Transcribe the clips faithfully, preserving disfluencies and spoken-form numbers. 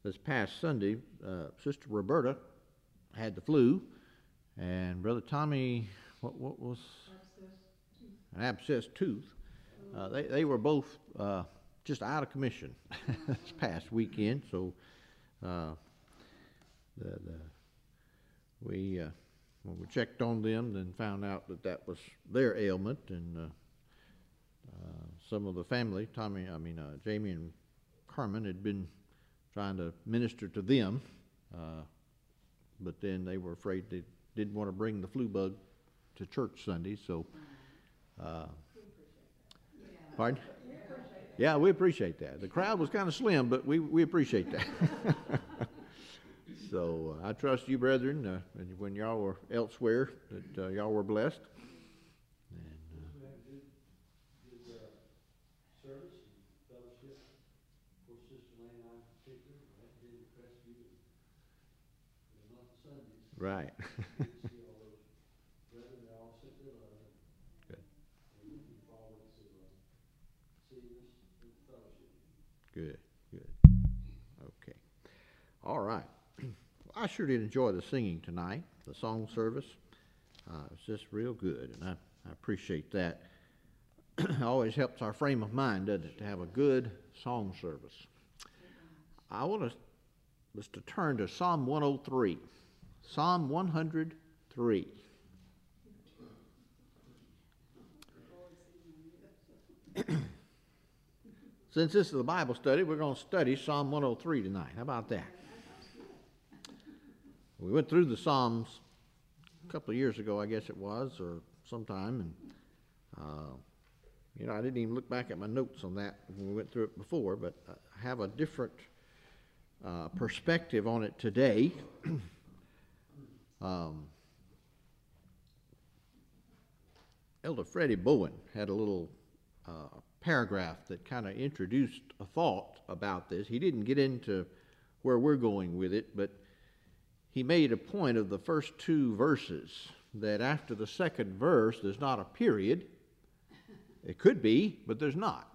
this past Sunday, uh, Sister Roberta had the flu, and Brother Tommy, what, what was an abscessed tooth. Uh, they they were both uh, just out of commission this past weekend. So uh, the, the we uh, when we checked on them, then found out that that was their ailment, and uh, uh, some of the family, Tommy, I mean uh, Jamie and Carmen, had been trying to minister to them, uh, but then they were afraid they didn't want to bring the flu bug to church Sunday, so. Uh, pardon? Yeah, we appreciate that. The crowd was kind of slim, but we, we appreciate that. So uh, I trust you, brethren, uh, when y'all were elsewhere, that uh, y'all were blessed. And, uh, good, good uh, service and fellowship. Of course, Sister Lane and I in particular, that did impress you in the month of Sundays. right. Good to see all those brethren, they all sent their love. Good. And looking forward to uh, seeing us in fellowship. Good, good. Okay. All right. I sure did enjoy the singing tonight, the song service. Uh, it was just real good, and I, I appreciate that. It always helps our frame of mind, doesn't it, to have a good song service. I want us, us to turn to Psalm one oh three. Psalm one hundred three. Since this is a Bible study, we're going to study Psalm one oh three tonight. How about that? We went through the Psalms a couple of years ago, I guess it was, or sometime, and uh, you know, I didn't even look back at my notes on that when we went through it before, but I have a different uh, perspective on it today. um, Elder Freddie Bowen had a little uh, paragraph that kind of introduced a thought about this. He didn't get into where we're going with it, but he made a point of the first two verses, that after the second verse there's not a period. It could be, but there's not.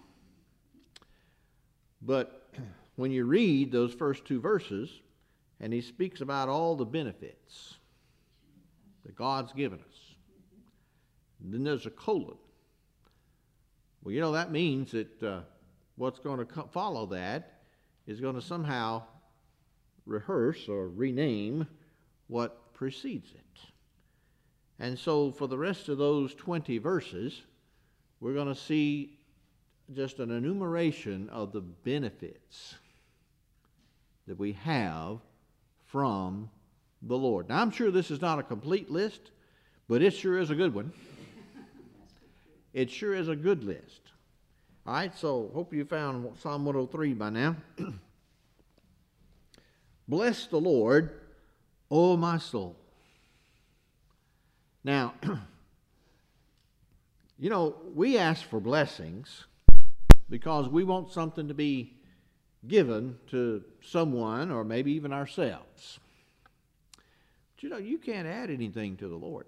But when you read those first two verses, and he speaks about all the benefits that God's given us, and then there's a colon. Well, you know, that means that uh, what's going to co- follow that is going to somehow rehearse or rename what precedes it. And so for the rest of those twenty verses, we're going to see just an enumeration of the benefits that we have from the Lord. Now, I'm sure this is not a complete list, but it sure is a good one. It sure is a good list. All right, so hope you found Psalm one oh three by now. Bless the Lord, O my soul. Now, you know, we ask for blessings because we want something to be given to someone or maybe even ourselves. But you know, you can't add anything to the Lord.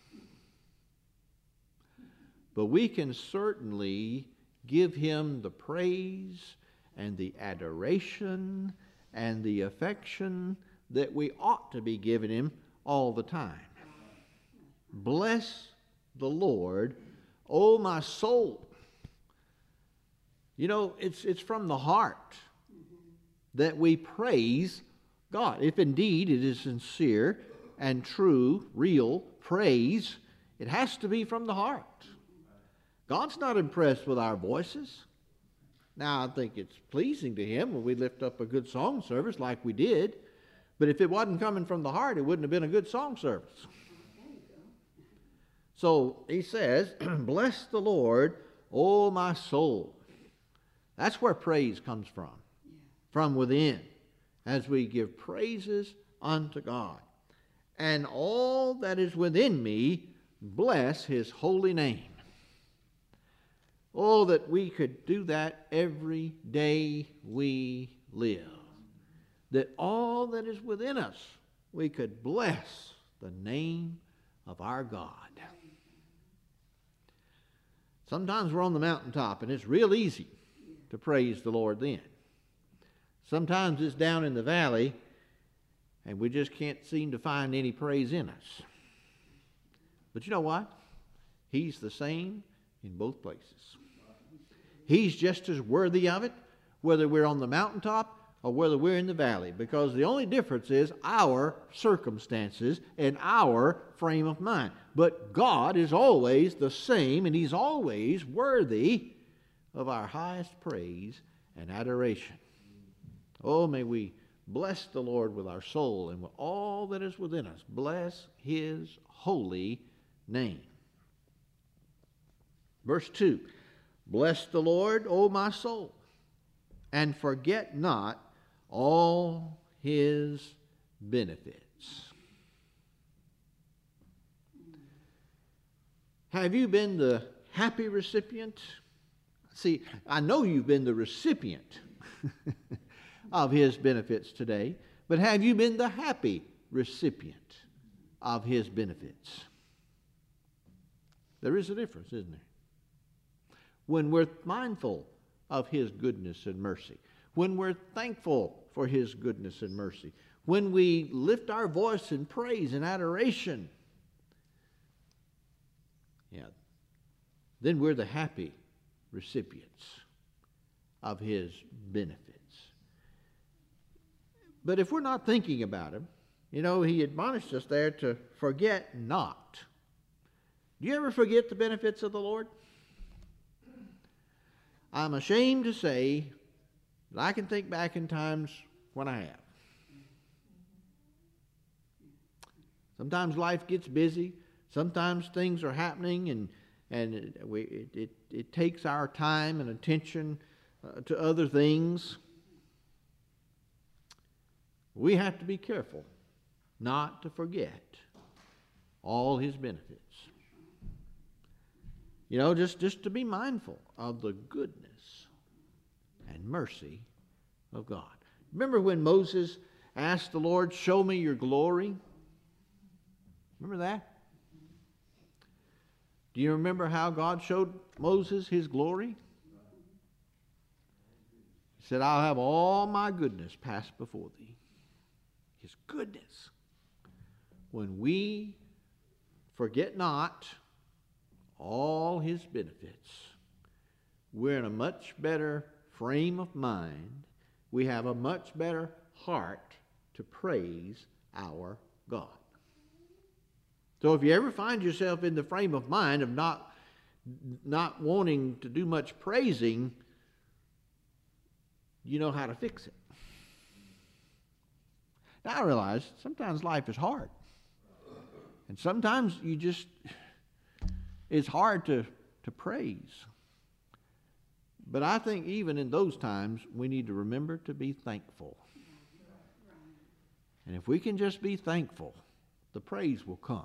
But we can certainly give Him the praise and the adoration and the affection that we ought to be giving Him all the time. Bless the Lord, O my soul. You know, it's it's from the heart that we praise God. If indeed it is sincere and true, real praise, it has to be from the heart. God's not impressed with our voices. Now, I think it's pleasing to Him when we lift up a good song service like we did, but if it wasn't coming from the heart, it wouldn't have been a good song service. So he says, bless the Lord, O my soul. That's where praise comes from, from within, as we give praises unto God. And all that is within me, bless His holy name. Oh, that we could do that every day we live. That all that is within us, we could bless the name of our God. Sometimes we're on the mountaintop and it's real easy to praise the Lord then. Sometimes it's down in the valley, and we just can't seem to find any praise in us. But you know what? He's the same in both places. He's just as worthy of it, whether we're on the mountaintop or whether we're in the valley, because the only difference is our circumstances and our frame of mind. But God is always the same, and He's always worthy of our highest praise and adoration. Oh, may we bless the Lord with our soul and with all that is within us. Bless His holy name. Verse two, bless the Lord, O my soul, and forget not all His benefits. Have you been the happy recipient? See, I know you've been the recipient of His benefits today, but have you been the happy recipient of His benefits? There is a difference, isn't there? When we're mindful of His goodness and mercy, when we're thankful for His goodness and mercy, when we lift our voice in praise and adoration, yeah, then we're the happy recipients of His benefits. But if we're not thinking about Him, you know, He admonished us there to forget not. Do you ever forget the benefits of the Lord? I'm ashamed to say that I can think back in times when I have. Sometimes life gets busy. Sometimes things are happening, and and it, we, it, it, it takes our time and attention uh, to other things. We have to be careful not to forget all His benefits. You know, just, just to be mindful of the goodness and mercy of God. Remember when Moses asked the Lord, show me your glory? Remember that? Do you remember how God showed Moses His glory? He said, I'll have all my goodness pass before thee. His goodness. When we forget not all His benefits, we're in a much better frame of mind. We have a much better heart to praise our God. So if you ever find yourself in the frame of mind of not, not wanting to do much praising, you know how to fix it. Now I realize sometimes life is hard. And sometimes you just, it's hard to, to praise. But I think even in those times, we need to remember to be thankful. And if we can just be thankful, the praise will come.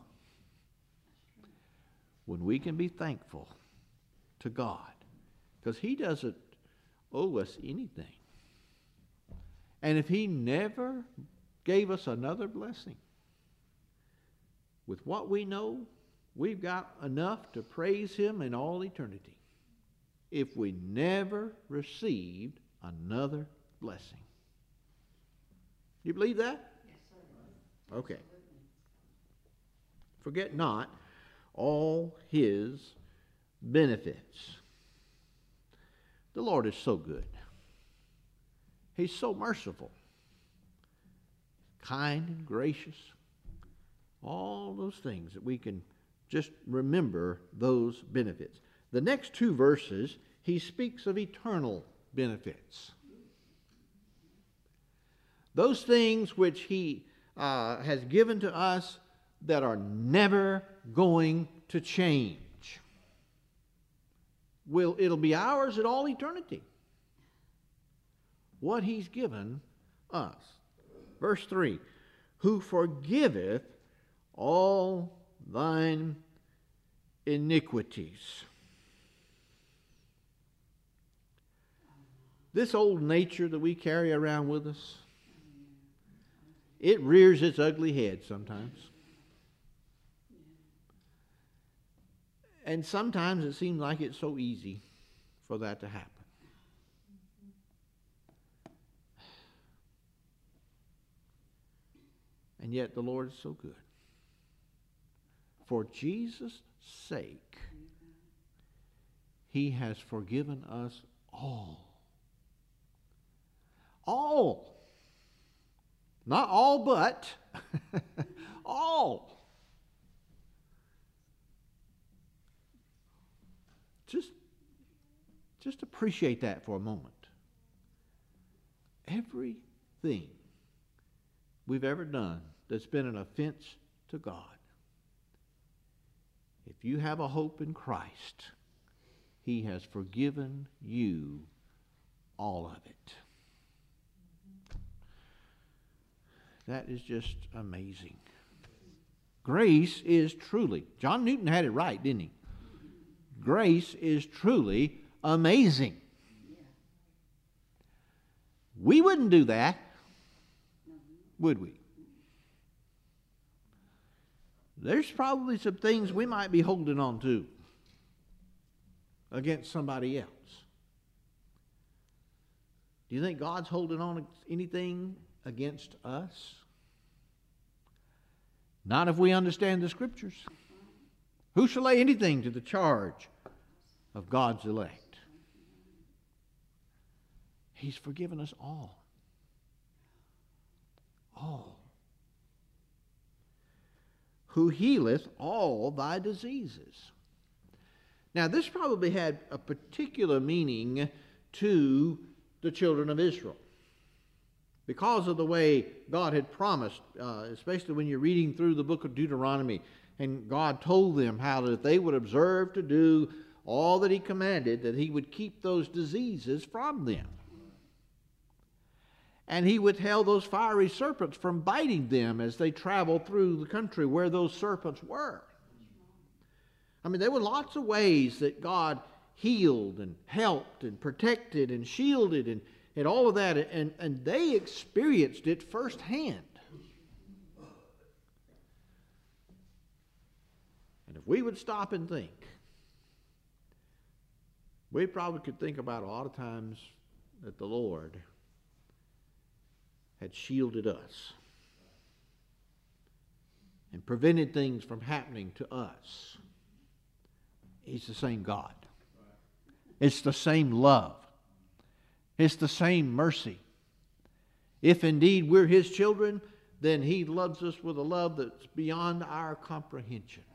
When we can be thankful to God, because He doesn't owe us anything. And if He never gave us another blessing, with what we know, we've got enough to praise Him in all eternity. If we never received another blessing. Do you believe that? Yes, sir. Okay. Forget not all His benefits. The Lord is so good. He's so merciful, kind and gracious. All those things that we can just remember those benefits. The next two verses, he speaks of eternal benefits. Those things which He uh, has given to us that are never going to change. Will, it'll be ours in all eternity. What He's given us. Verse three, who forgiveth all thine iniquities. This old nature that we carry around with us, it rears its ugly head sometimes. And sometimes it seems like it's so easy for that to happen. And yet the Lord is so good. For Jesus' sake, he has forgiven us all. All. Not all but. All. Just, just appreciate that for a moment. Everything we've ever done that's been an offense to God, if you have a hope in Christ, he has forgiven you all of it. That is just amazing. Grace is truly, John Newton had it right, didn't he? Grace is truly amazing. We wouldn't do that, would we? There's probably some things we might be holding on to against somebody else. Do you think God's holding on to anything against us? Not if we understand the Scriptures. Who shall lay anything to the charge of God's elect? He's forgiven us all. All. Who healeth all thy diseases. Now, this probably had a particular meaning to the children of Israel, because of the way God had promised, uh, especially when you're reading through the book of Deuteronomy, and God told them how that if they would observe to do all that he commanded, that he would keep those diseases from them. And he withheld those fiery serpents from biting them as they traveled through the country where those serpents were. I mean, there were lots of ways that God healed and helped and protected and shielded and, and all of that. And, and they experienced it firsthand. And if we would stop and think, we probably could think about a lot of times that the Lord had shielded us and prevented things from happening to us. He's the same God. It's the same love. It's the same mercy. If indeed we're his children, then he loves us with a love that's beyond our comprehension.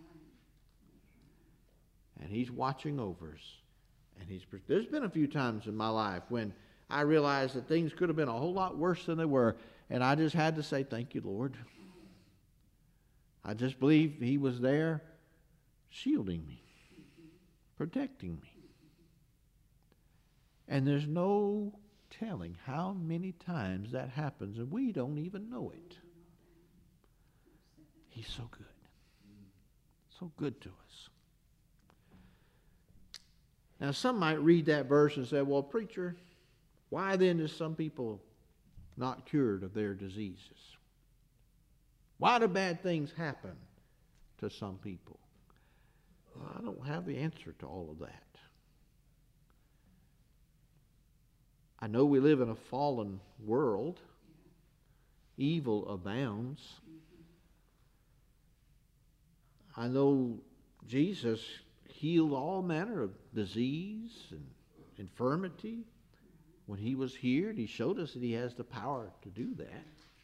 And he's watching over us. And he's, there's been a few times in my life when I realized that things could have been a whole lot worse than they were. And I just had to say, thank you, Lord. I just believe he was there shielding me, protecting me. And there's no telling how many times that happens, and we don't even know it. He's so good. So good to us. Now, some might read that verse and say, well, preacher, why then is some people not cured of their diseases? Why do bad things happen to some people? Well, I don't have the answer to all of that. I know we live in a fallen world. Evil abounds. I know Jesus healed all manner of disease and infirmity. When he was here, he showed us that he has the power to do that.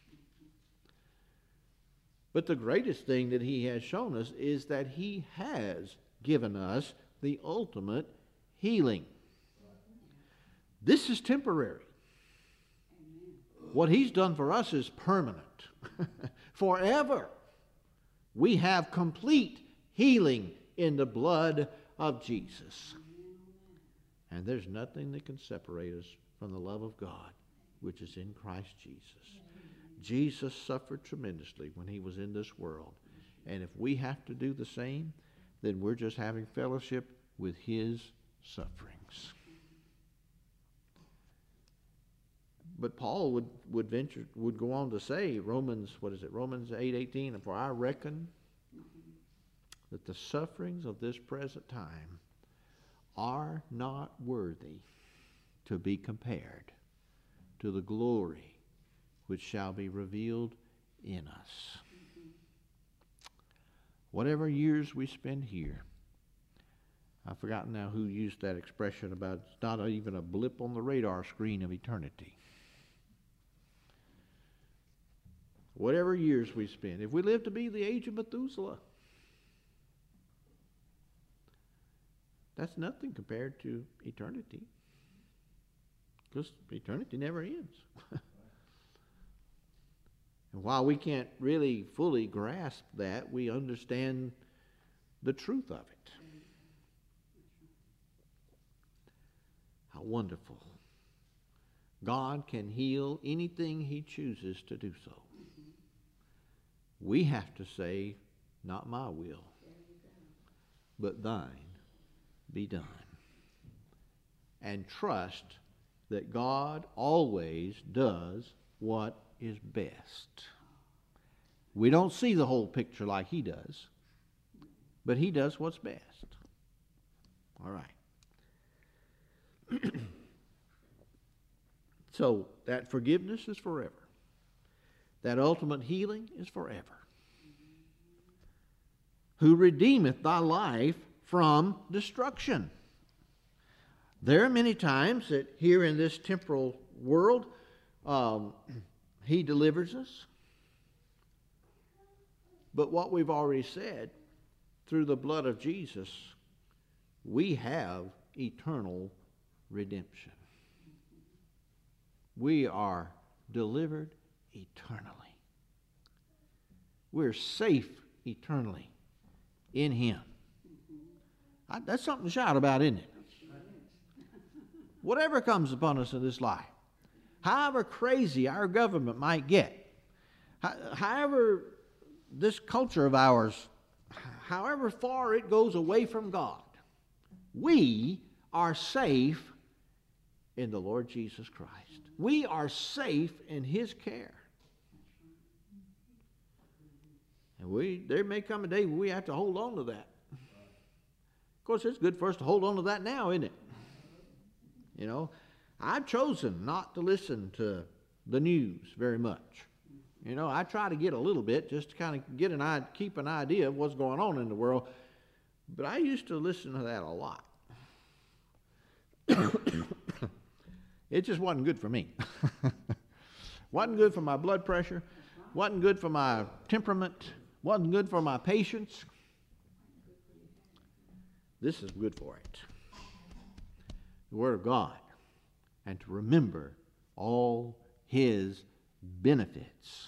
But the greatest thing that he has shown us is that he has given us the ultimate healing. This is temporary. What he's done for us is permanent. Forever. We have complete healing in the blood of Jesus. And there's nothing that can separate us from the love of God, which is in Christ Jesus. Jesus suffered tremendously when he was in this world. And if we have to do the same, then we're just having fellowship with his sufferings. But Paul would, would venture would go on to say, Romans, what is it, Romans eight eighteen, and for I reckon that the sufferings of this present time are not worthy to be compared to the glory which shall be revealed in us. Whatever years we spend here, I've forgotten now who used that expression about it's not even a blip on the radar screen of eternity. Whatever years we spend, if we live to be the age of Methuselah, that's nothing compared to eternity. Because eternity never ends. And while we can't really fully grasp that, we understand the truth of it. How wonderful. God can heal anything he chooses to do so. We have to say, not my will, but thine be done. And trust that God always does what is best. We don't see the whole picture like he does, but he does what's best. All right. So that forgiveness is forever. That ultimate healing is forever. Who redeemeth thy life from destruction. There are many times that here in this temporal world, um, he delivers us. But what we've already said, through the blood of Jesus, we have eternal redemption. We are delivered eternally. We're safe eternally in him. I, that's something to shout about, isn't it? Whatever comes upon us in this life, however crazy our government might get, however this culture of ours, however far it goes away from God, we are safe in the Lord Jesus Christ. We are safe in his care. And we there may come a day when we have to hold on to that. Of course, it's good for us to hold on to that now, isn't it? You know, I've chosen not to listen to the news very much. You know, I try to get a little bit just to kind of get an idea, keep an idea of what's going on in the world. But I used to listen to that a lot. It just wasn't good for me. Wasn't good for my blood pressure. Wasn't good for my temperament. Wasn't good for my patience. This is good for it. The Word of God. And to remember all his benefits.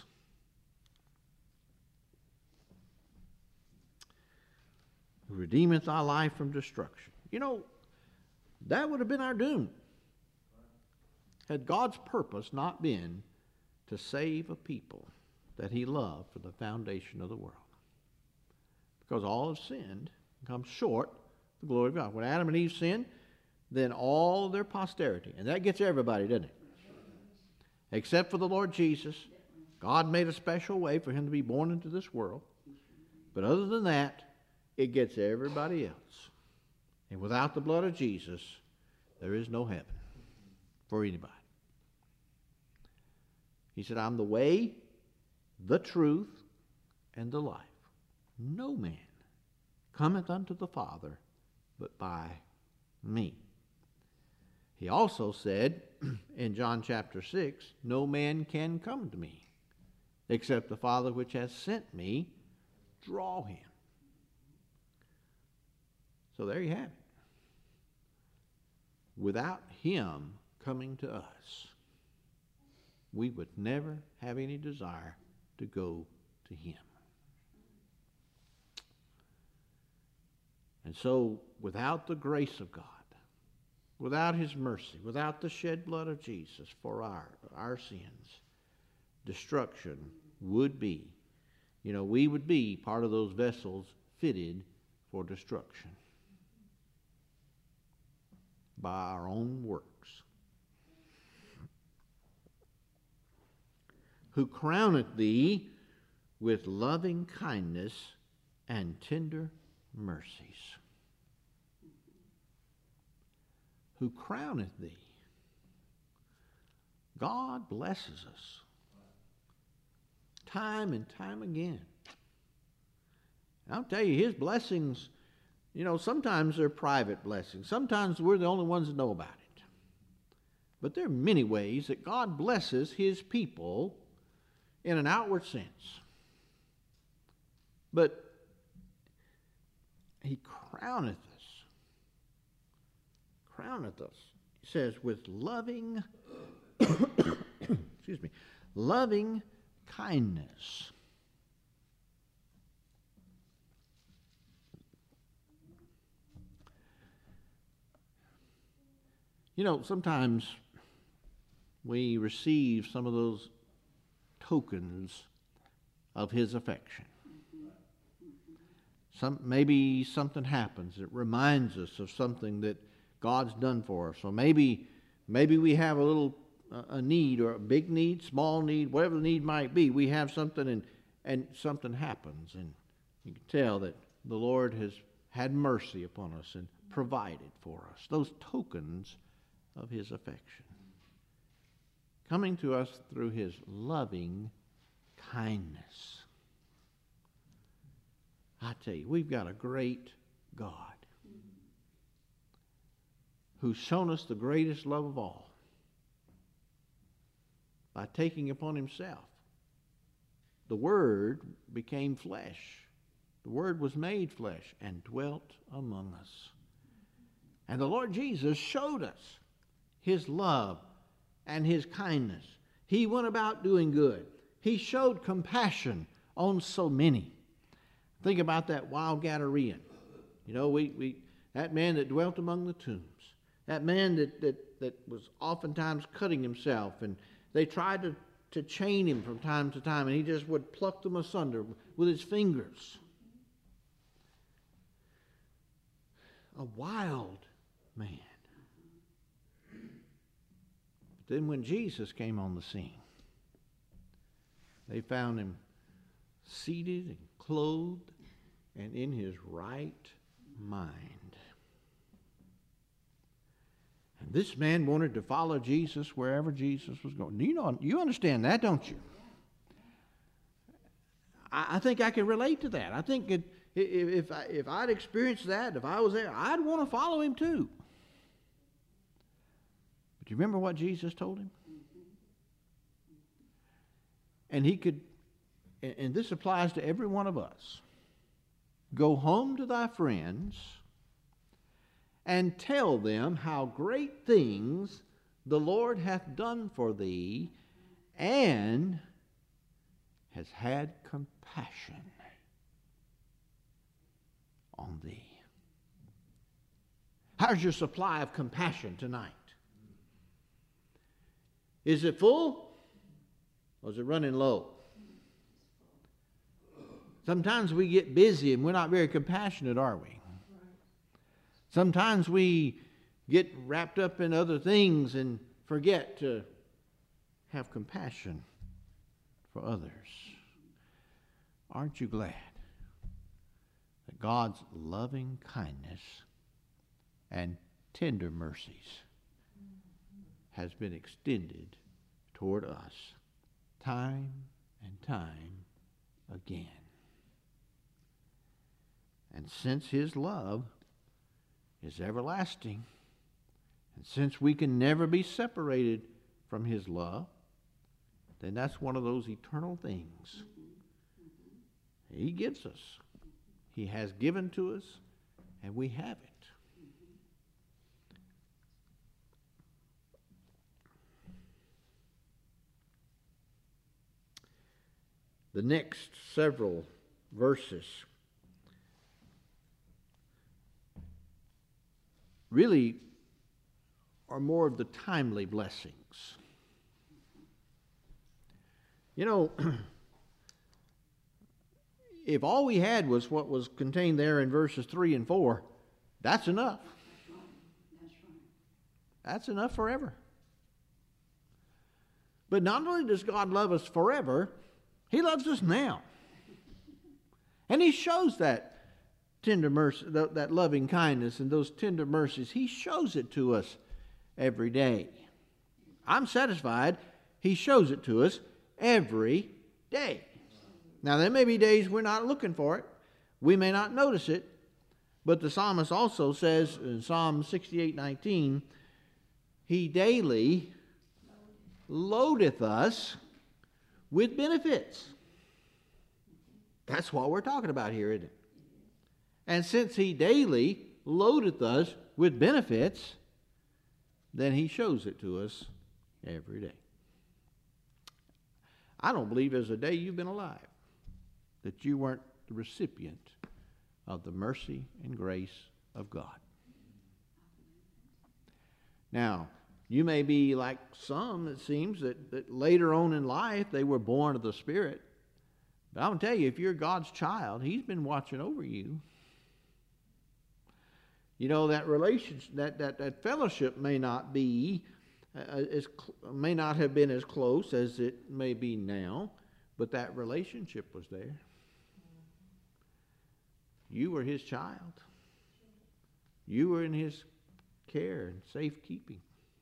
Who redeemeth thy life from destruction. You know, that would have been our doom. Had God's purpose not been to save a people that he loved from the foundation of the world. Because all have sinned and come short of the glory of God. When Adam and Eve sinned, then all their posterity, and that gets everybody, doesn't it? Except for the Lord Jesus. God made a special way for him to be born into this world. But other than that, it gets everybody else. And without the blood of Jesus, there is no heaven for anybody. He said, I'm the way, the truth, and the life. No man cometh unto the Father but by me. He also said in John chapter six, no man can come to me except the Father which has sent me draw him. So there you have it. Without him coming to us, we would never have any desire to go to him. And so, without the grace of God, without his mercy, without the shed blood of Jesus for our, our sins, destruction would be, you know, we would be part of those vessels fitted for destruction by our own works. Who crowneth thee with loving kindness and tender mercies. Who crowneth thee. God blesses us. time and time again. I'll tell you, his blessings, you know, sometimes they're private blessings. Sometimes we're the only ones that know about it. But there are many ways that God blesses his people in an outward sense. But he crowneth us. Crowneth us. He says, with loving, excuse me, loving kindness. You know, sometimes we receive some of those tokens of his affection. Some, maybe something happens that reminds us of something that God's done for us. So maybe, maybe we have a little uh, a need, or a big need, small need, whatever the need might be. We have something, and and something happens, and you can tell that the Lord has had mercy upon us and provided for us. Those tokens of his affection, coming to us through his loving kindness. I tell you, we've got a great God who's shown us the greatest love of all by taking upon himself. The Word became flesh. The Word was made flesh and dwelt among us. And the Lord Jesus showed us his love and his kindness. He went about doing good. He showed compassion on so many. Think about that wild Gadarean. You know, we, we that man that dwelt among the tombs. That man that, that, that was oftentimes cutting himself, and they tried to, to chain him from time to time, and he just would pluck them asunder with his fingers. A wild man. But then when Jesus came on the scene, they found him seated and clothed and in his right mind. And this man wanted to follow Jesus wherever Jesus was going. You know, you understand that, don't you? I, I think I can relate to that. I think it, if, I, if I'd experienced that, if I was there, I'd want to follow him too. But you remember what Jesus told him? And he could, and this applies to every one of us. Go home to thy friends and tell them how great things the Lord hath done for thee, and has had compassion on thee. How's your supply of compassion tonight? Is it full, or is it running low? Sometimes we get busy and we're not very compassionate, are we? Sometimes we get wrapped up in other things and forget to have compassion for others. Aren't you glad that God's loving kindness and tender mercies has been extended toward us time and time again? And since his love is everlasting, and since we can never be separated from his love, then that's one of those eternal things he gives us. He has given to us, and we have it. The next several verses really are more of the timely blessings. You know, if all we had was what was contained there in verses three and four, that's enough. That's right. That's enough forever. But not only does God love us forever, he loves us now. And he shows that tender mercy, that loving kindness and those tender mercies. He shows it to us every day. I'm satisfied he shows it to us every day. Now, there may be days we're not looking for it. We may not notice it. But the psalmist also says in Psalm sixty-eight nineteen, He daily loadeth us with benefits. That's what we're talking about here, isn't it? And since He daily loadeth us with benefits, then He shows it to us every day. I don't believe there's a day you've been alive that you weren't the recipient of the mercy and grace of God. Now, you may be like some, it seems, that, that later on in life they were born of the Spirit. But I'm going to tell you, if you're God's child, He's been watching over you. You know, that relationship, that, that, that fellowship may not be, uh, as, may not have been as close as it may be now, but that relationship was there. You were His child. You were in His care and safekeeping.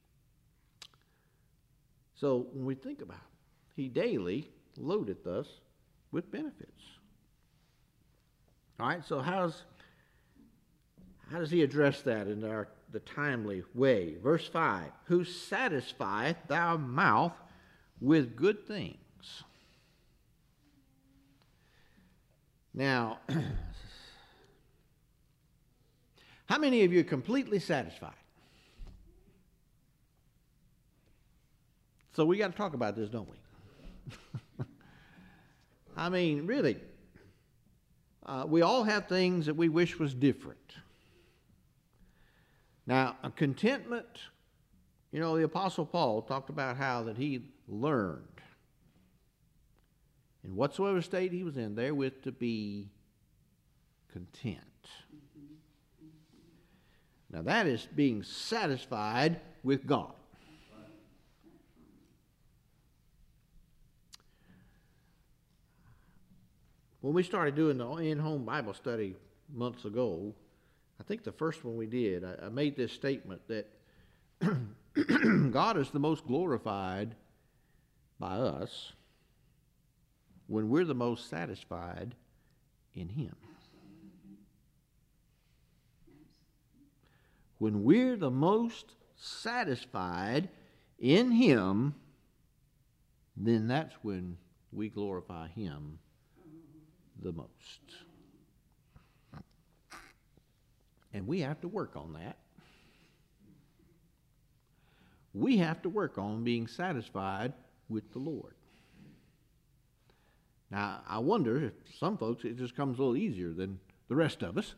So when we think about it, He daily loadeth us with benefits. All right, so how's, how does He address that in our, the timely way? Verse five, Who satisfieth thy mouth with good things. Now, how many of you are completely satisfied? So we got to talk about this, don't we? I mean, really, uh, we all have things that we wish was different. Now, a contentment, you know, the Apostle Paul talked about how that he learned in whatsoever state he was in therewith to be content. Now that is being satisfied with God. When we started doing the in-home Bible study months ago, I think the first one we did, I, I made this statement that God is the most glorified by us when we're the most satisfied in Him. When we're the most satisfied in Him, then that's when we glorify Him the most. And we have to work on that. We have to work on being satisfied with the Lord. Now, I wonder if some folks it just comes a little easier than the rest of us.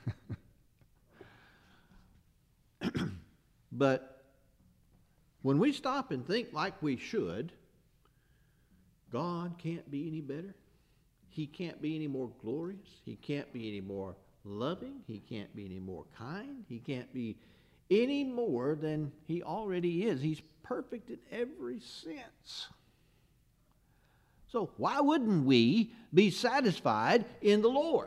But when we stop and think like we should, God can't be any better. He can't be any more glorious. He can't be any more loving. He can't be any more kind. He can't be any more than He already is. He's perfect in every sense. So why wouldn't we be satisfied in the Lord?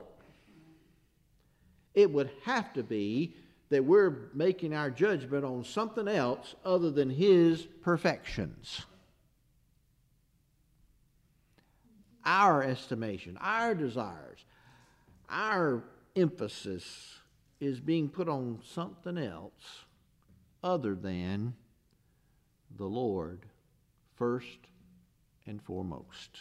It would have to be that we're making our judgment on something else other than His perfections. Our estimation, our desires, our emphasis is being put on something else other than the Lord first and foremost.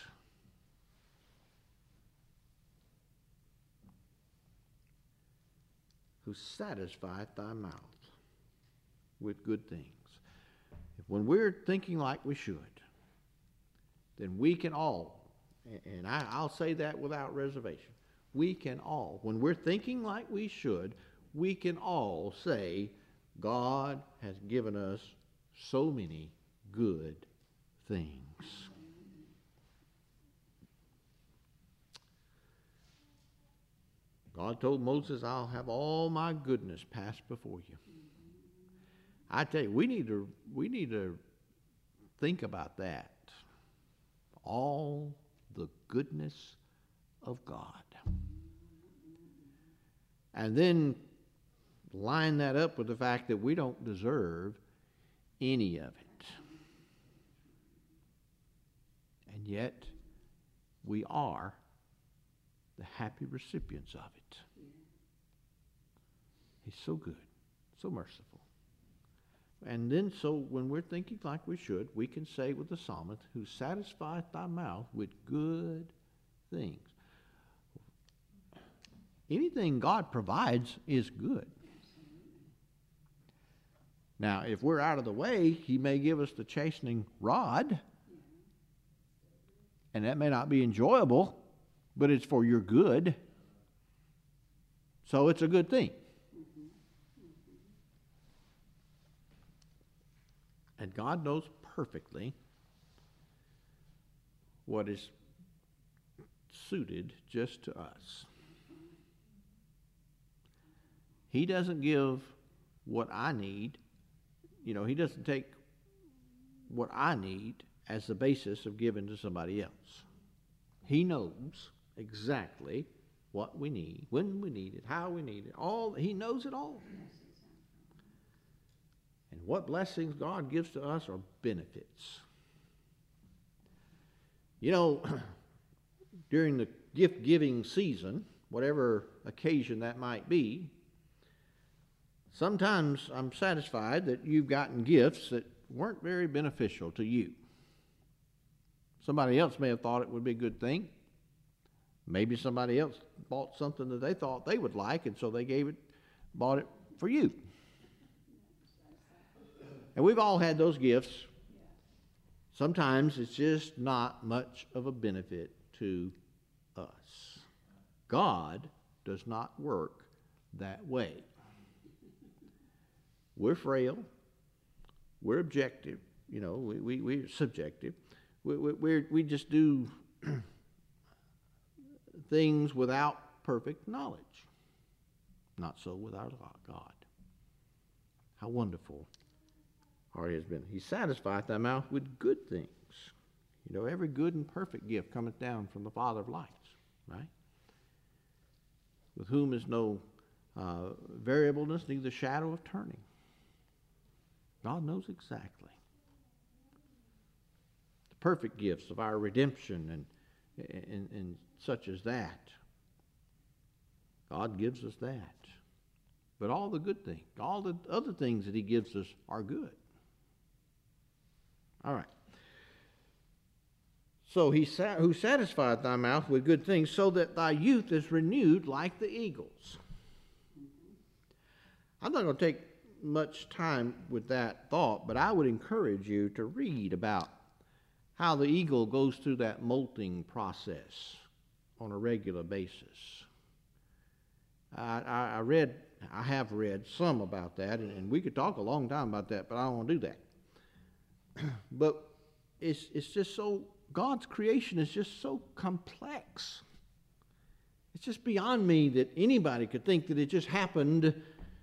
Who satisfieth thy mouth with good things. If when we're thinking like we should, then we can all, and I, I'll say that without reservation, we can all, when we're thinking like we should, we can all say, God has given us so many good things. God told Moses, I'll have all my goodness pass before you. I tell you, we need to, we need to think about that. All the goodness of God. And then line that up with the fact that we don't deserve any of it. And yet, we are the happy recipients of it. He's so good, so merciful. And then so when we're thinking like we should, we can say with the psalmist, who satisfieth thy mouth with good things. Anything God provides is good. Now, if we're out of the way, he may give us the chastening rod, and that may not be enjoyable, but it's for your good. So it's a good thing. And God knows perfectly what is suited just to us. He doesn't give what I need. You know, he doesn't take what I need as the basis of giving to somebody else. He knows exactly what we need, when we need it, how we need it. All he knows it all. And what blessings God gives to us are benefits. You know, during the gift-giving season, whatever occasion that might be, sometimes I'm satisfied that you've gotten gifts that weren't very beneficial to you. Somebody else may have thought it would be a good thing. Maybe somebody else bought something that they thought they would like, and so they gave it, bought it for you. And we've all had those gifts. Sometimes it's just not much of a benefit to us. God does not work that way. We're frail. We're objective. You know, we, we, we're subjective. We, we, we're, we just do things without perfect knowledge. Not so with our God. How wonderful are his been. He satisfieth thy mouth with good things. You know, every good and perfect gift cometh down from the Father of lights, right? With whom is no uh, variableness, neither shadow of turning. God knows exactly. The perfect gifts of our redemption and, and, and such as that. God gives us that. But all the good things, all the other things that he gives us are good. All right. So he sa- who satisfieth thy mouth with good things, so that thy youth is renewed like the eagles. I'm not going to take much time with that thought, but I would encourage you to read about how the eagle goes through that molting process on a regular basis. I, I, I read, I have read some about that, and, and we could talk a long time about that, but I don't want to do that. But it's it's just so, God's creation is just so complex. It's just beyond me that anybody could think that it just happened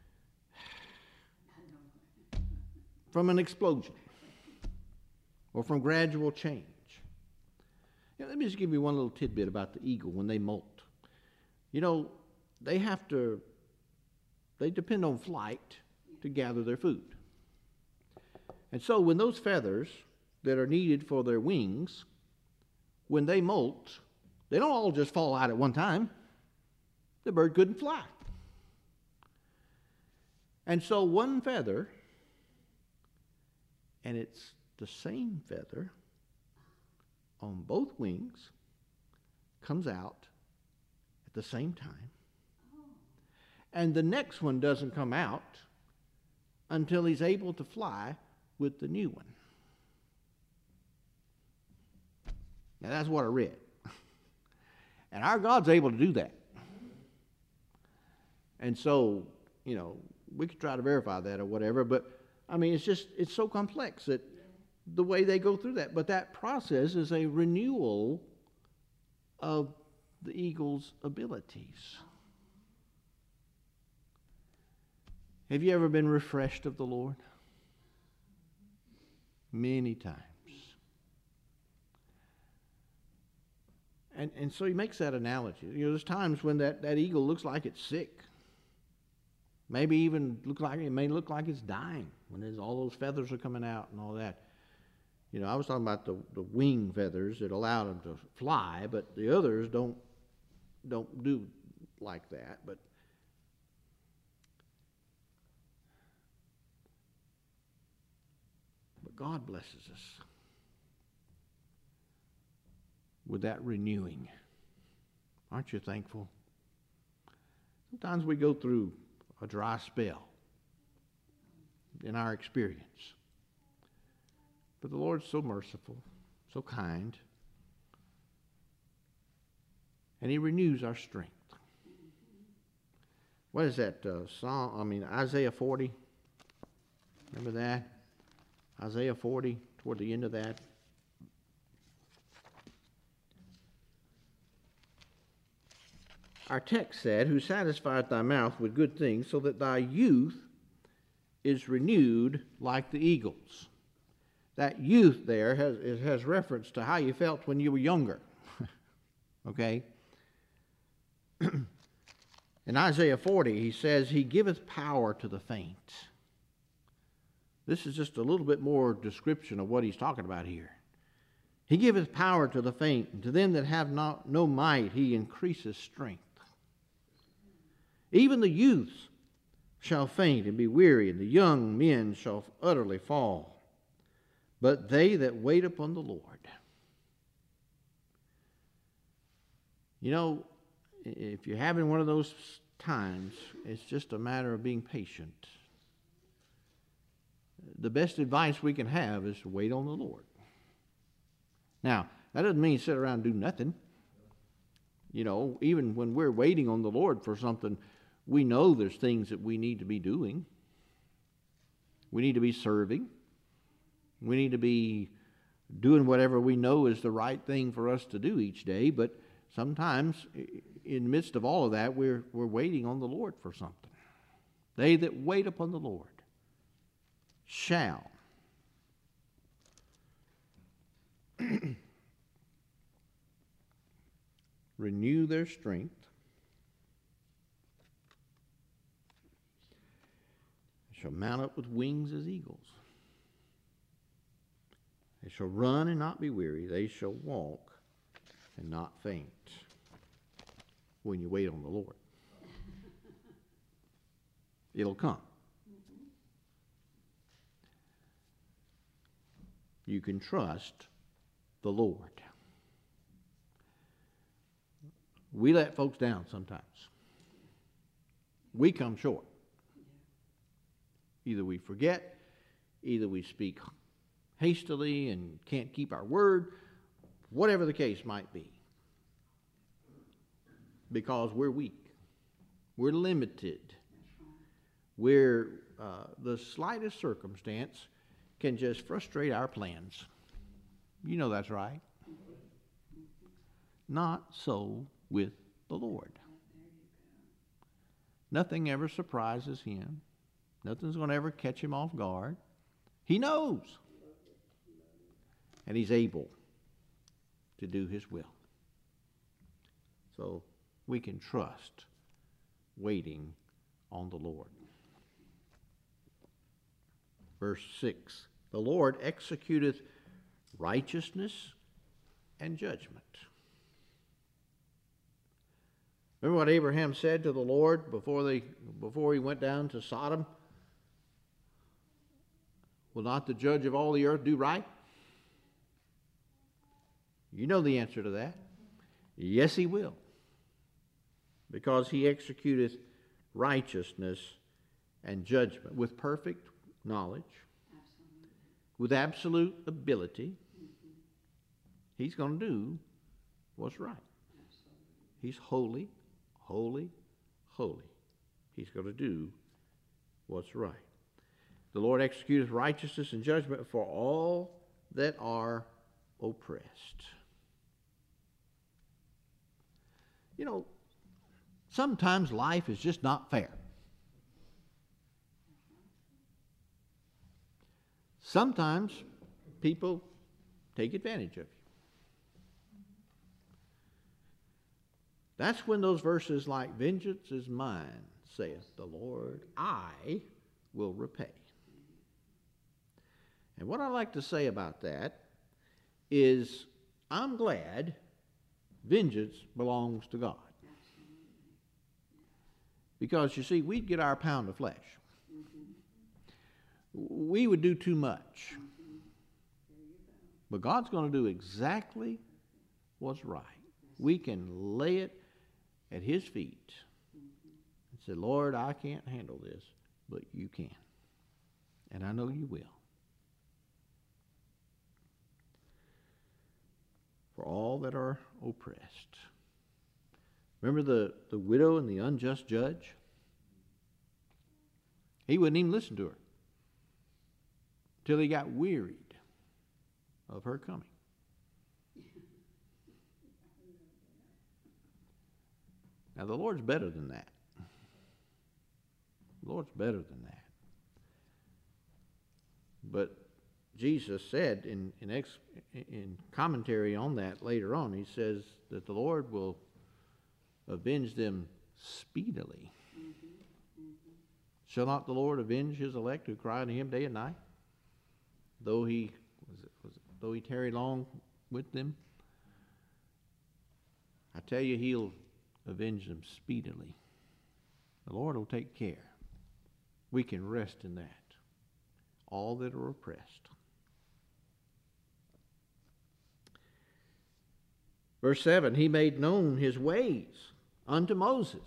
from an explosion or from gradual change. Now, let me just give you one little tidbit about the eagle when they molt. You know, they have to, they depend on flight to gather their food. And so when those feathers that are needed for their wings, when they molt, they don't all just fall out at one time. The bird couldn't fly. And so one feather, and it's the same feather on both wings, comes out at the same time. And the next one doesn't come out until he's able to fly with the new one. Now that's what I read. And our God's able to do that. And so, you know, we could try to verify that or whatever, but I mean, it's just, it's so complex that the way they go through that. But that process is a renewal of the eagle's abilities. Have you ever been refreshed of the Lord? Many times. And and so he makes that analogy. You know, there's times when that, that eagle looks like it's sick. Maybe even look like it may look like it's dying when there's all those feathers are coming out and all that. You know, I was talking about the, the wing feathers that allow them to fly, but the others don't don't do like that, but but God blesses us with that renewing. Aren't you thankful? Sometimes we go through a dry spell in our experience. But the Lord's so merciful, so kind, and He renews our strength. What is that uh, song? I mean, Isaiah forty. Remember that? Isaiah forty, toward the end of that. Our text said, "Who satisfieth thy mouth with good things, so that thy youth is renewed like the eagles." That youth there has, it has reference to how you felt when you were younger. Okay? In Isaiah forty, he says, "He giveth power to the faint." This is just a little bit more description of what he's talking about here. "He giveth power to the faint, and to them that have not no might he increaseth strength. Even the youths shall faint and be weary, and the young men shall utterly fall. But they that wait upon the Lord." You know, if you're having one of those times, it's just a matter of being patient. The best advice we can have is to wait on the Lord. Now, that doesn't mean sit around and do nothing. You know, even when we're waiting on the Lord for something, we know there's things that we need to be doing. We need to be serving. We need to be doing whatever we know is the right thing for us to do each day. But sometimes, in the midst of all of that, we're, we're waiting on the Lord for something. "They that wait upon the Lord shall renew their strength. Shall mount up with wings as eagles. They shall run and not be weary. They shall walk and not faint." When you wait on the Lord, it'll come. You can trust the Lord. We let folks down sometimes. We come short. Either we forget, either we speak hastily and can't keep our word, whatever the case might be. Because we're weak. We're limited. We're, uh, the slightest circumstance can just frustrate our plans. You know that's right. Not so with the Lord. Nothing ever surprises Him. Nothing's going to ever catch Him off guard. He knows. And He's able to do His will. So we can trust waiting on the Lord. Verse six, "The Lord executeth righteousness and judgment." Remember what Abraham said to the Lord before they before he went down to Sodom? "Will not the judge of all the earth do right?" You know the answer to that. Yes, He will. Because He executeth righteousness and judgment with perfect knowledge, absolutely. With absolute ability. Mm-hmm. He's going to do what's right. Absolutely. He's holy, holy, holy. He's going to do what's right. "The Lord executeth righteousness and judgment for all that are oppressed." You know, sometimes life is just not fair. Sometimes people take advantage of you. That's when those verses like, "Vengeance is mine, saith the Lord, I will repay." And what I like to say about that is, I'm glad vengeance belongs to God. Because, you see, we'd get our pound of flesh. We would do too much. But God's going to do exactly what's right. We can lay it at His feet and say, Lord, I can't handle this, but you can. And I know you will. For all that are oppressed. Remember the, the widow and the unjust judge? He wouldn't even listen to her till he got wearied of her coming. Now the Lord's better than that. The Lord's better than that. But Jesus said in, in, ex, in commentary on that later on, he says that the Lord will avenge them speedily. Mm-hmm. Mm-hmm. Shall not the Lord avenge his elect who cry unto him day and night? Though he was it, was it, though he tarry long with them, I tell you, he'll avenge them speedily. The Lord will take care. We can rest in that. All that are oppressed. Verse seven, he made known his ways unto Moses.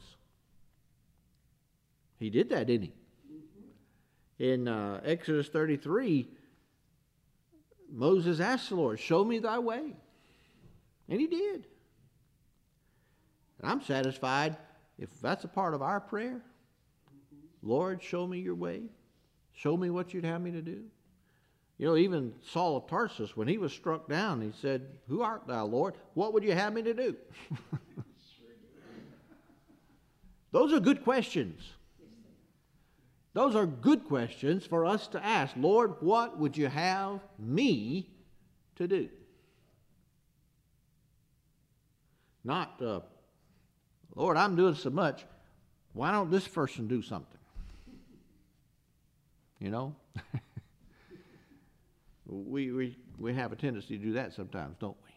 He did that, didn't he? Mm-hmm. In uh, Exodus thirty-three, Moses asked the Lord, show me thy way. And he did. And I'm satisfied if that's a part of our prayer. Mm-hmm. Lord, show me your way. Show me what you'd have me to do. You know, even Saul of Tarsus, when he was struck down, he said, who art thou, Lord? What would you have me to do? Those are good questions. Those are good questions for us to ask. Lord, what would you have me to do? Not, uh, Lord, I'm doing so much. Why don't this person do something? You know? we, we, we have a tendency to do that sometimes, don't we?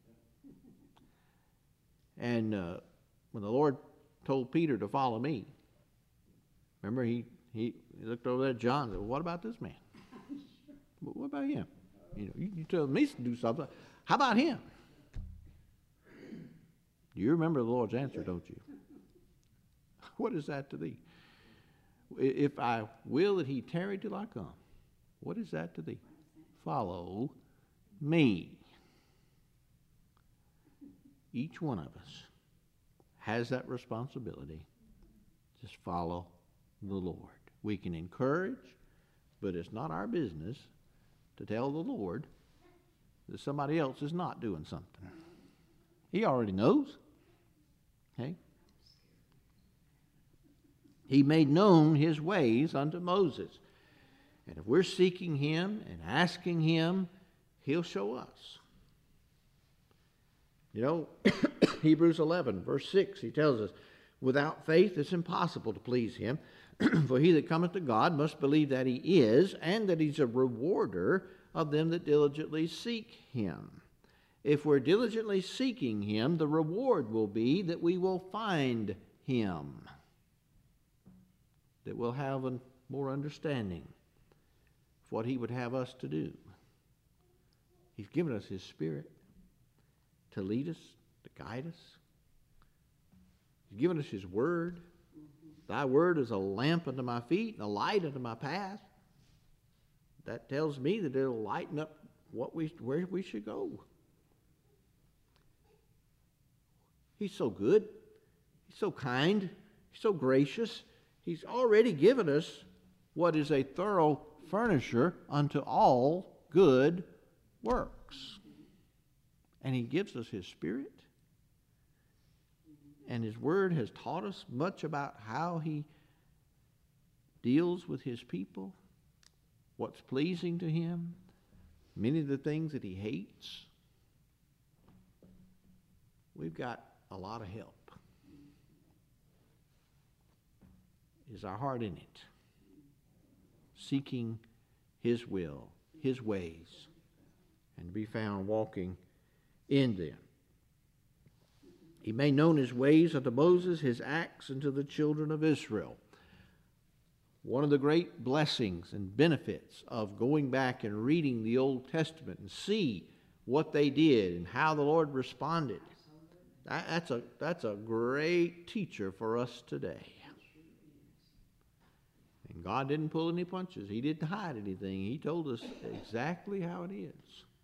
And uh, when the Lord told Peter to follow me, remember he, he looked over there at John and said, well, what about this man? What about him? You know, you, you tell me to do something. How about him? You remember the Lord's answer, don't you? What is that to thee? If I will that he tarry till I come, what is that to thee? Follow me. Each one of us has that responsibility. Just follow the Lord. We can encourage, but it's not our business to tell the Lord that somebody else is not doing something. He already knows. Okay? He made known his ways unto Moses. And if we're seeking him and asking him, he'll show us. You know, Hebrews eleven, verse six, he tells us, without faith it's impossible to please him. For he that cometh to God must believe that he is, and that he's a rewarder of them that diligently seek him. If we're diligently seeking him, the reward will be that we will find him. That we'll have a more understanding of what he would have us to do. He's given us his Spirit to lead us, to guide us. He's given us his word. Thy word is a lamp unto my feet and a light unto my path. That tells me that it'll lighten up what we, where we should go. He's so good. He's so kind. He's so gracious. He's already given us what is a thorough furnisher unto all good works. And he gives us his Spirit. And his word has taught us much about how he deals with his people, what's pleasing to him, many of the things that he hates. We've got a lot of help. Is our heart in it? Seeking his will, his ways, and to be found walking in them. He made known his ways unto Moses, his acts unto the children of Israel. One of the great blessings and benefits of going back and reading the Old Testament and see what they did and how the Lord responded. That's a, that's a great teacher for us today. And God didn't pull any punches. He didn't hide anything. He told us exactly how it is.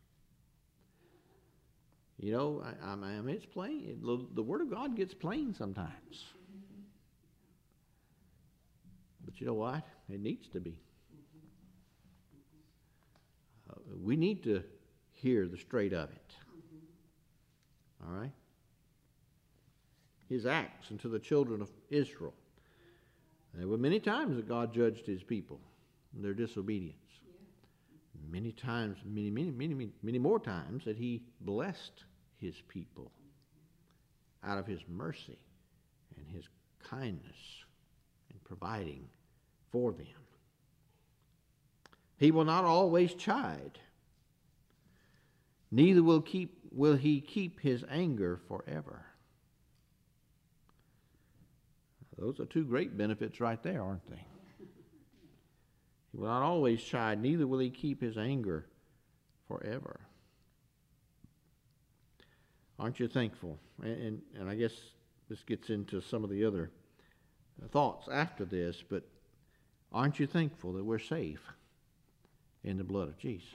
You know, I, I mean, it's plain. The Word of God gets plain sometimes. But you know what? It needs to be. Uh, we need to hear the straight of it. All right? His acts unto the children of Israel. There were many times that God judged his people and their disobedience. Yeah. Many times, many, many, many, many, many more times that he blessed his people out of his mercy and his kindness in providing for them. He will not always chide, neither will keep will he keep his anger forever. Those are two great benefits right there, aren't they? He will not always chide, neither will he keep his anger forever. Aren't you thankful? And, and, and I guess this gets into some of the other thoughts after this, but aren't you thankful that we're safe in the blood of Jesus?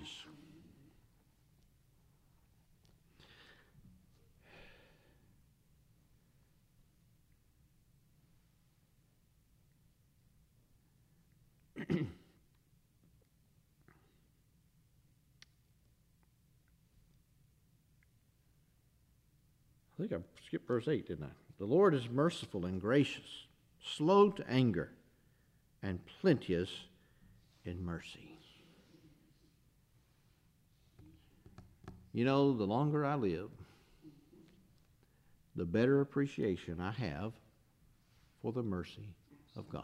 I think I skipped verse eight, didn't I? The Lord is merciful and gracious, slow to anger, and plenteous in mercy. You know, the longer I live, the better appreciation I have for the mercy of God.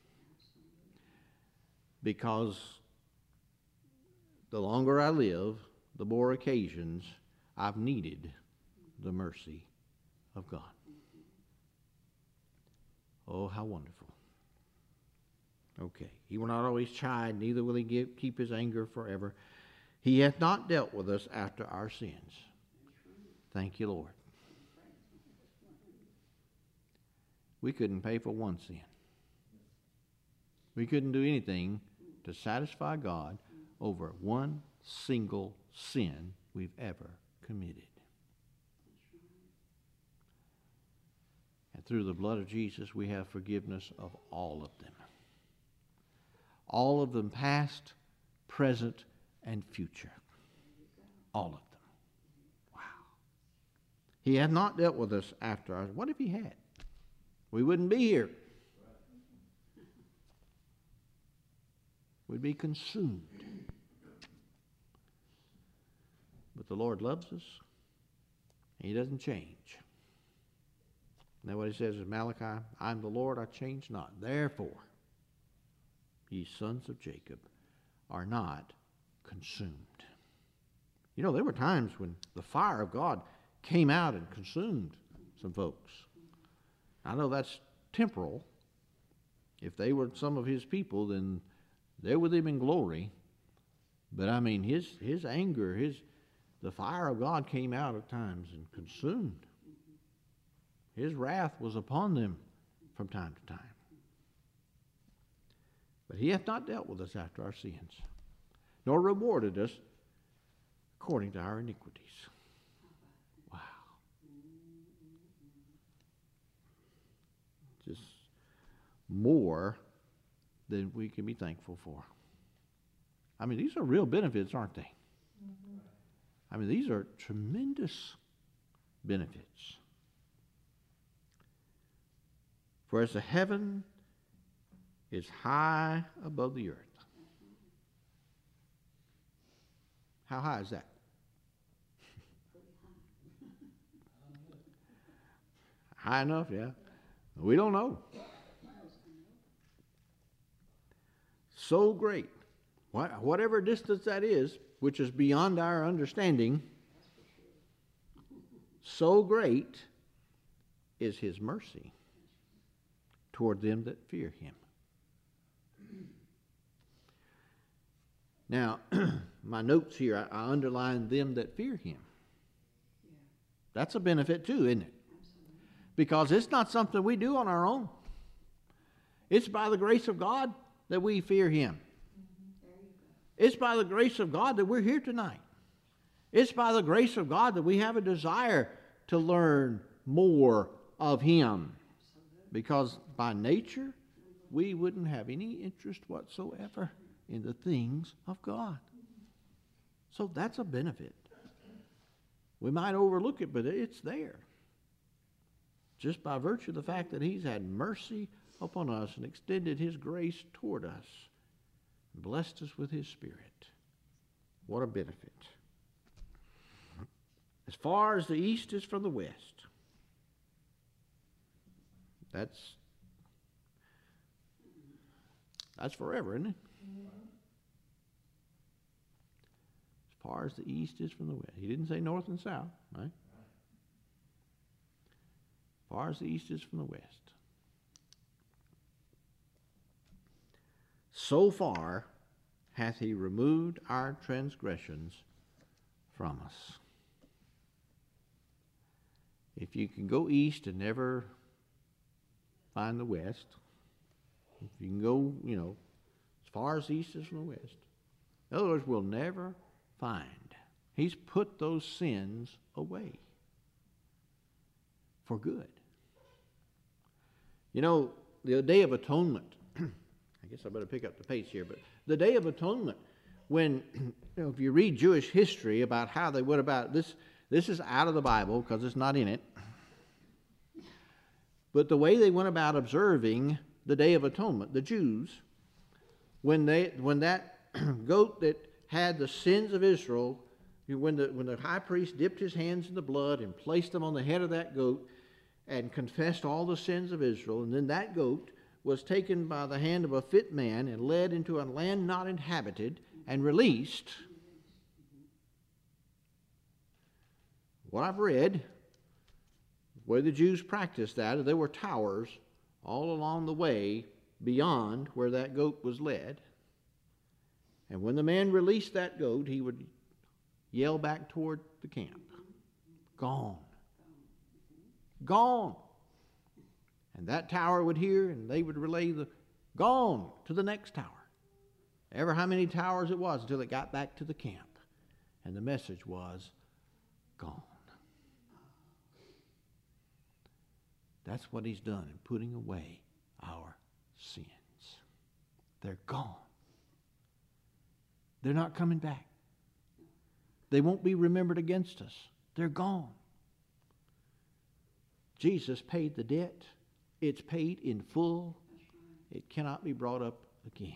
Because the longer I live, the more occasions I've needed the mercy of God. Oh, how wonderful. Okay. He will not always chide, neither will he give, keep his anger forever. He hath not dealt with us after our sins. Thank you, Lord. We couldn't pay for one sin. We couldn't do anything to satisfy God over one single sin we've ever committed. And through the blood of Jesus, we have forgiveness of all of them. All of them past, present, and future. All of them. Wow. He hath not dealt with us after our... What if he had? We wouldn't be here. We'd be consumed. But the Lord loves us. He doesn't change. Isn't that what he says in Malachi? I am the Lord, I change not. Therefore, ye sons of Jacob are not consumed. You know, there were times when the fire of God came out and consumed some folks. I know that's temporal. If they were some of his people, then they're with him in glory. But I mean, his his anger, his the fire of God came out at times and consumed. His wrath was upon them from time to time. But he hath not dealt with us after our sins, nor rewarded us according to our iniquities. Wow. Just more than we can be thankful for. I mean, these are real benefits, aren't they? Mm-hmm. I mean, these are tremendous benefits. For as the heaven is high above the earth. How high is that? High enough, yeah. We don't know. So great. Whatever distance that is, which is beyond our understanding, so great is his mercy toward them that fear him. Now, my notes here, I, I underline them that fear him. Yeah. That's a benefit too, isn't it? Absolutely. Because it's not something we do on our own. It's by the grace of God that we fear him. Mm-hmm. There you go. It's by the grace of God that we're here tonight. It's by the grace of God that we have a desire to learn more of him. Absolutely. Because by nature, we wouldn't have any interest whatsoever in the things of God. So that's a benefit. We might overlook it, but it's there. Just by virtue of the fact that he's had mercy upon us and extended his grace toward us, and blessed us with his Spirit. What a benefit. As far as the east is from the west. That's that's forever, isn't it? As far as the east is from the west. He didn't say north and south, right? As far as the east is from the west. So far hath he removed our transgressions from us. If you can go east and never find the west, if you can go, you know, as far as the east is from the west, in other words, we'll never find. He's put those sins away for good. You know, the Day of Atonement, I guess I better pick up the pace here, but the Day of Atonement, when, you know, if you read Jewish history about how they went about this, this is out of the Bible because it's not in it, but the way they went about observing the Day of Atonement, the Jews, when they when that goat that had the sins of Israel, when the when the high priest dipped his hands in the blood and placed them on the head of that goat and confessed all the sins of Israel, and then that goat was taken by the hand of a fit man and led into a land not inhabited and released. What I've read, the way the Jews practiced that, there were towers all along the way beyond where that goat was led. And when the man released that goat, he would yell back toward the camp, "Gone. Gone." And that tower would hear, and they would relay the "gone" to the next tower. Ever how many towers it was until it got back to the camp. And the message was, "Gone." That's what he's done in putting away our sins. They're gone. They're not coming back. They won't be remembered against us. They're gone. Jesus paid the debt. It's paid in full. It cannot be brought up again.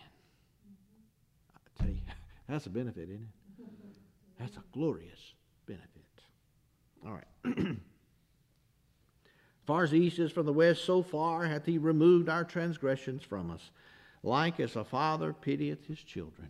I tell you, that's a benefit, isn't it? That's a glorious benefit. All right. As far as the east is from the west, so far hath he removed our transgressions from us, like as a father pitieth his children.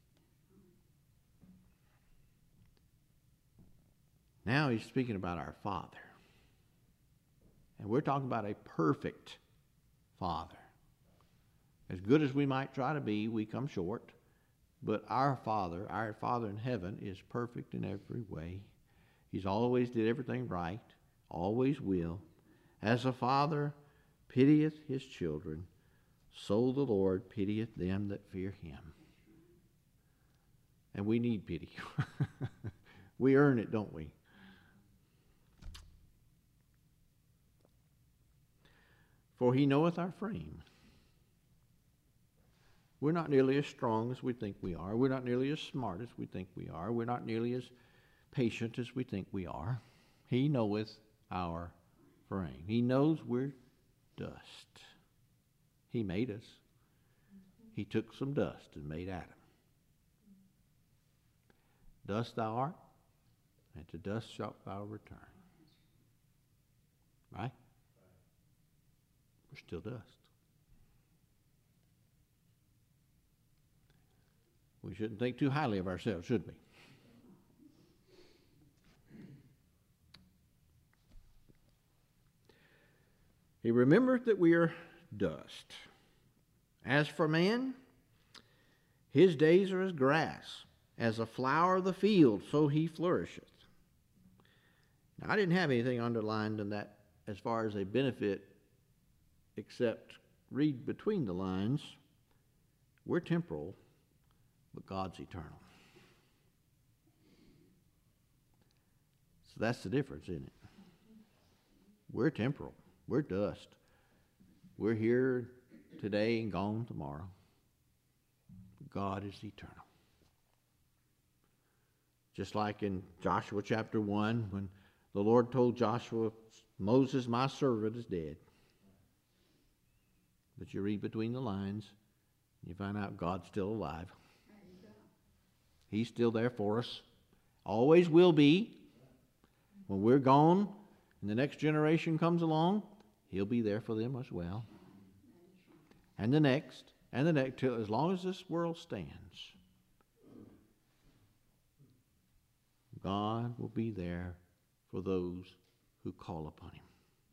Now he's speaking about our Father. And we're talking about a perfect Father. As good as we might try to be, we come short. But our Father, our Father in heaven, is perfect in every way. He's always did everything right, always will. As a father pitieth his children, so the Lord pitieth them that fear him. And we need pity. We earn it, don't we? For he knoweth our frame. We're not nearly as strong as we think we are. We're not nearly as smart as we think we are. We're not nearly as patient as we think we are. He knoweth our frame. He knows we're dust. He made us. He took some dust and made Adam. Dust thou art, and to dust shalt thou return. Right? We're still dust. We shouldn't think too highly of ourselves, should we? He remembereth that we are dust. As for man, his days are as grass, as a flower of the field, so he flourisheth. Now, I didn't have anything underlined in that as far as a benefit, except read between the lines. We're temporal, but God's eternal. So that's the difference, isn't it? We're temporal. We're dust. We're here today and gone tomorrow. God is eternal. Just like in Joshua chapter one, when the Lord told Joshua, Moses, my servant, is dead. But you read between the lines, and you find out God's still alive. He's still there for us. Always will be. When we're gone and the next generation comes along, He'll be there for them as well. And the next, and the next, till as long as this world stands, God will be there for those who call upon Him.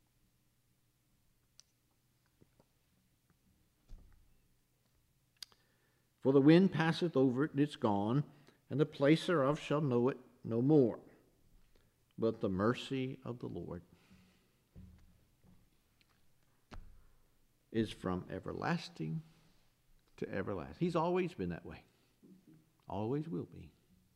For the wind passeth over it, and it's gone, and the place thereof shall know it no more. But the mercy of the Lord is from everlasting to everlasting. He's always been that way. Always will be.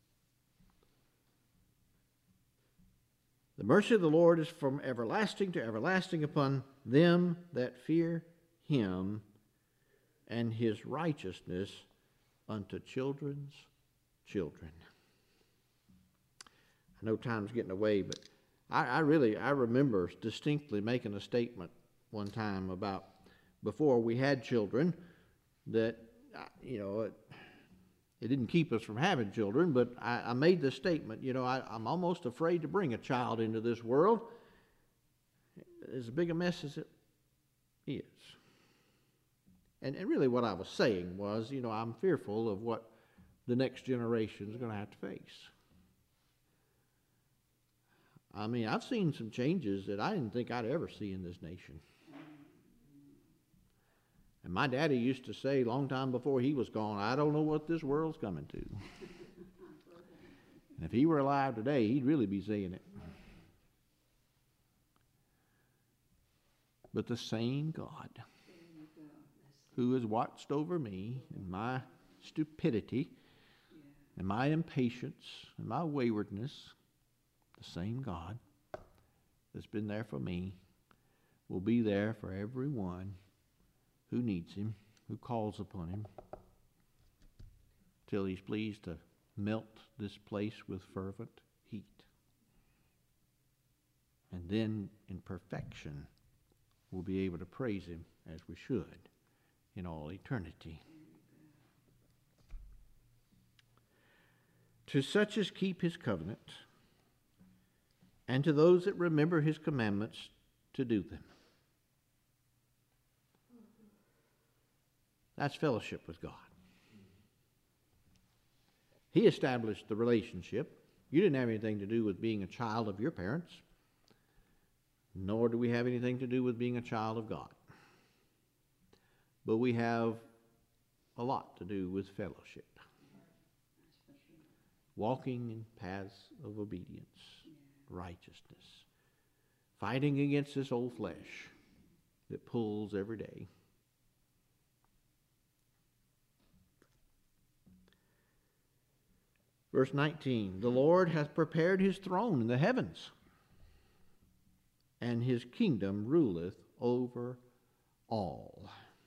The mercy of the Lord is from everlasting to everlasting upon them that fear Him, and His righteousness unto children's children. I know time's getting away, but I, I really, I remember distinctly making a statement one time about before we had children that, you know, it, it didn't keep us from having children, but I, I made this statement, you know, I, I'm almost afraid to bring a child into this world. As big a mess as it is. And, and really what I was saying was, you know, I'm fearful of what the next generation is going to have to face. I mean, I've seen some changes that I didn't think I'd ever see in this nation. And my daddy used to say a long time before he was gone, I don't know what this world's coming to. And if he were alive today, he'd really be saying it. But the same God who has watched over me and my stupidity and my impatience and my waywardness, the same God that's been there for me will be there for everyone who needs Him, who calls upon Him, till He's pleased to melt this place with fervent heat. And then in perfection we'll be able to praise Him as we should in all eternity. To such as keep His covenant, and to those that remember His commandments to do them. That's fellowship with God. He established the relationship. You didn't have anything to do with being a child of your parents, nor do we have anything to do with being a child of God. But we have a lot to do with fellowship. Walking in paths of obedience, righteousness, fighting against this old flesh that pulls every day. Verse nineteen, the Lord hath prepared His throne in the heavens, and His kingdom ruleth over all.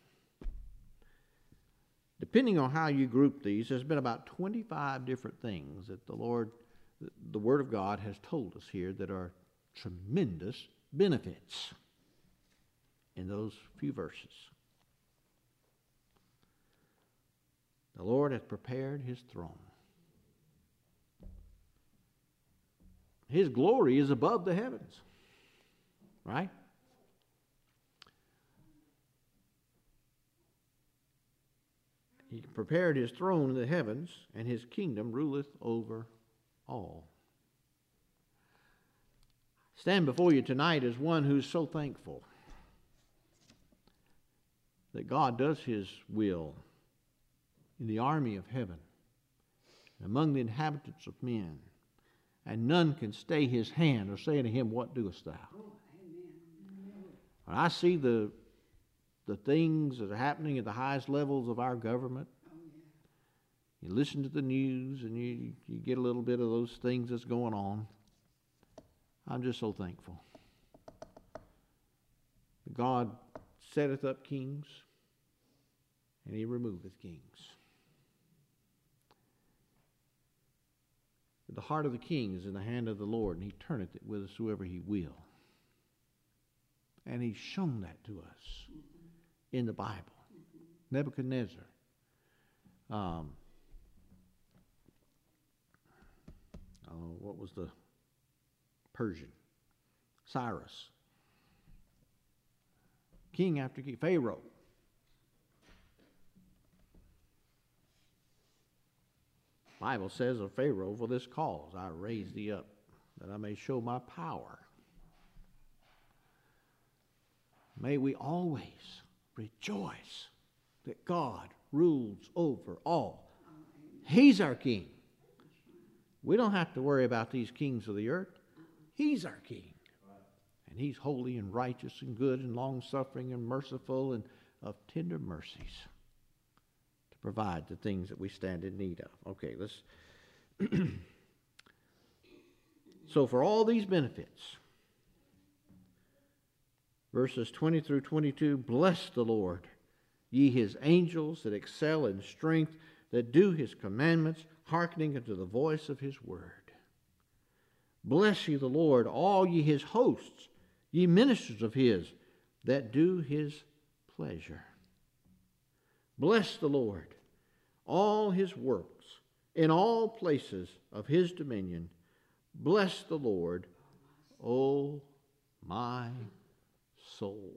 Depending on how you group these, there's been about twenty-five different things that the Lord, the Word of God has told us here that are tremendous benefits in those few verses. The Lord hath prepared His throne. His glory is above the heavens, right? He prepared His throne in the heavens, and His kingdom ruleth over all. Stand before you tonight as one who's so thankful that God does his will in the army of heaven, among the inhabitants of men, and none can stay his hand or say unto him, what doest thou? Oh, amen. When I see the the things that are happening at the highest levels of our government, Oh, yeah. you listen to the news and you, you get a little bit of those things that's going on. I'm just so thankful. God setteth up kings, and he removeth kings. The heart of the king is in the hand of the Lord, and he turneth it whithersoever he will. And he's shown that to us in the Bible. Nebuchadnezzar. Um, oh, what was the Persian? Cyrus. King after king. Pharaoh. Bible says of Pharaoh, for this cause I raised thee up, that I may show my power. May we always rejoice that God rules over all. He's our king. We don't have to worry about these kings of the earth. He's our king. And he's holy and righteous and good and long-suffering and merciful and of tender mercies to provide the things that we stand in need of. Okay, let's... So for all these benefits, verses twenty through twenty-two, bless the Lord, ye his angels that excel in strength, that do his commandments, hearkening unto the voice of his word. Bless ye the Lord, all ye his hosts, ye ministers of his, that do his pleasure. Bless the Lord, all his works, in all places of his dominion. Bless the Lord, O my soul.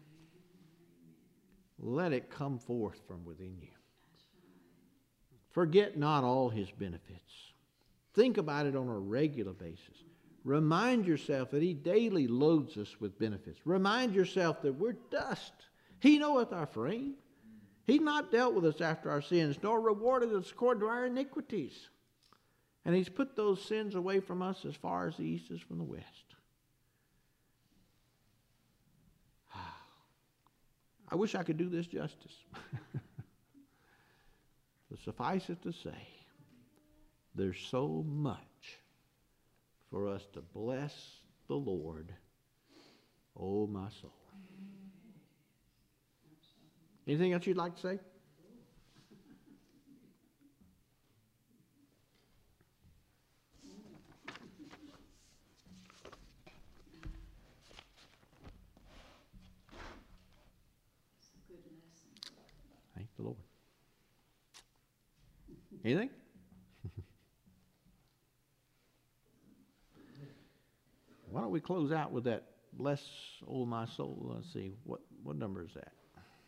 Let it come forth from within you. Forget not all his benefits. Think about it on a regular basis. Remind yourself that he daily loads us with benefits. Remind yourself that we're dust. He knoweth our frame. He's not dealt with us after our sins, nor rewarded us according to our iniquities. And he's put those sins away from us as far as the east is from the west. I wish I could do this justice. But suffice it to say, there's so much for us to bless the Lord, oh my soul. Anything else you'd like to say? Thank the Lord. Anything? Why don't we close out with that, bless, oh my soul. Let's see, what, what number is that?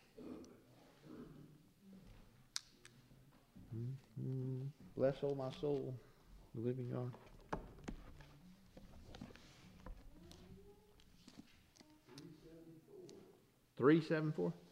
Mm-hmm. Bless, oh my soul, the living God. three seventy-four.